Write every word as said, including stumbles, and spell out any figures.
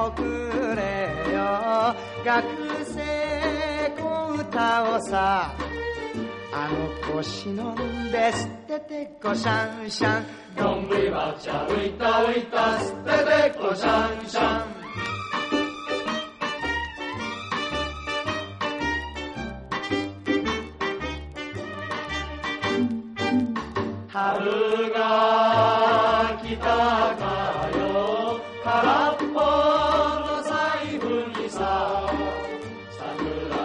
おくれよ学生小歌をさあの子忍んで捨ててこシャンシャンどんぶりばっちゃ浮いた浮いた捨ててこシャンシャン春が来たか